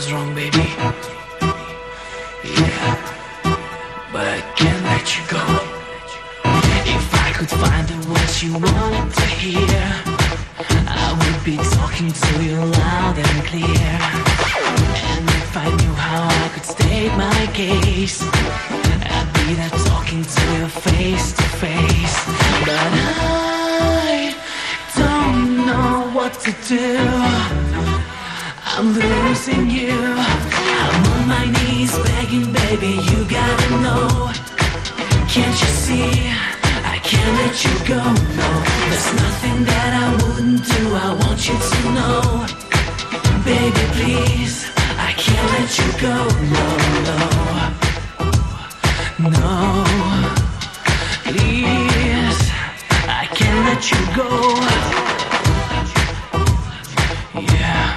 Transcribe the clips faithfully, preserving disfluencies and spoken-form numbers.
was wrong, baby. Yeah, but I can't let you go. If I could find the words you want to hear, I would be talking to you loud and clear. And if I knew how I could state my case, I'd be there talking to you face to face. But I don't know what to do. I'm losing you. I'm on my knees begging, baby, you gotta know. Can't you see? I can't let you go, no. There's nothing that I wouldn't do. I want you to know. Baby, please, I can't let you go, no, no. No, please, I can't let you go. Yeah,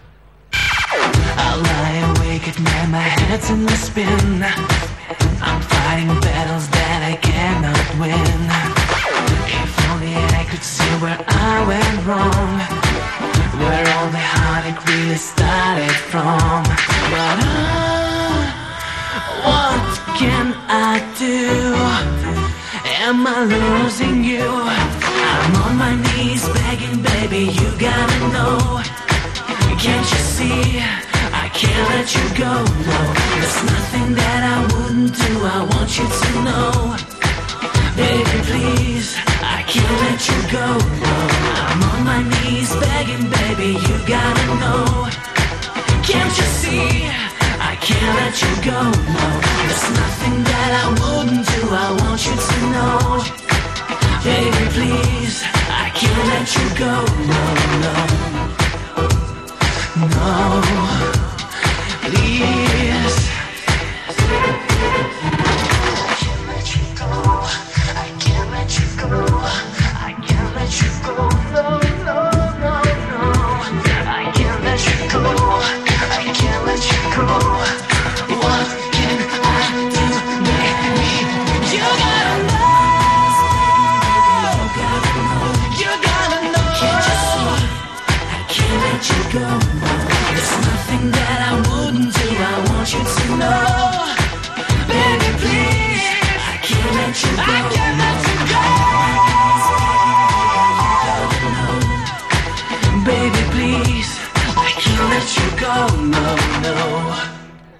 I lie awake at night, my head's in a spin. I'm fighting battles that I cannot win. If only I could see where I went wrong, where all the heartache really started from. But uh, what can I do? Am I losing you? I'm on my knees begging, baby, you gotta know. Can't you see? I can't let you go, no. There's nothing that I wouldn't do. I want you to know. Baby, please, I can't let you go, no. I'm on my knees begging, baby, you gotta know. Can't you see? I can't let you go, no. There's nothing that I wouldn't do. I want you to know. Baby, please, I can't let you go, no.